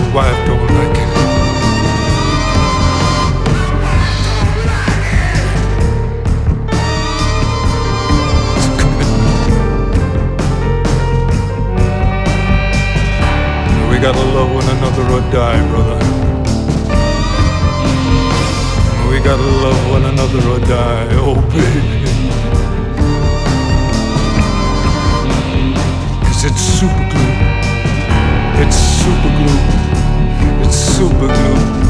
wife don't like it. It's a commitment. We gotta love one another or die, brother. We gotta love one another or die, oh baby. 'Cause it's super glue. It's super glue. It's super glue.